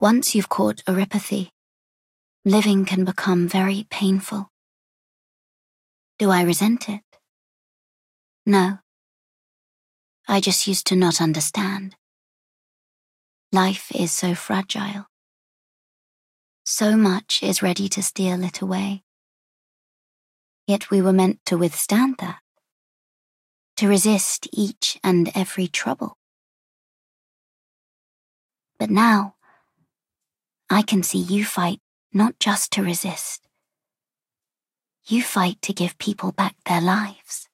Once you've caught oropathy, living can become very painful. Do I resent it? No. I just used to not understand. Life is so fragile. So much is ready to steal it away. Yet we were meant to withstand that, to resist each and every trouble. But now, I can see you fight not just to resist. You fight to give people back their lives.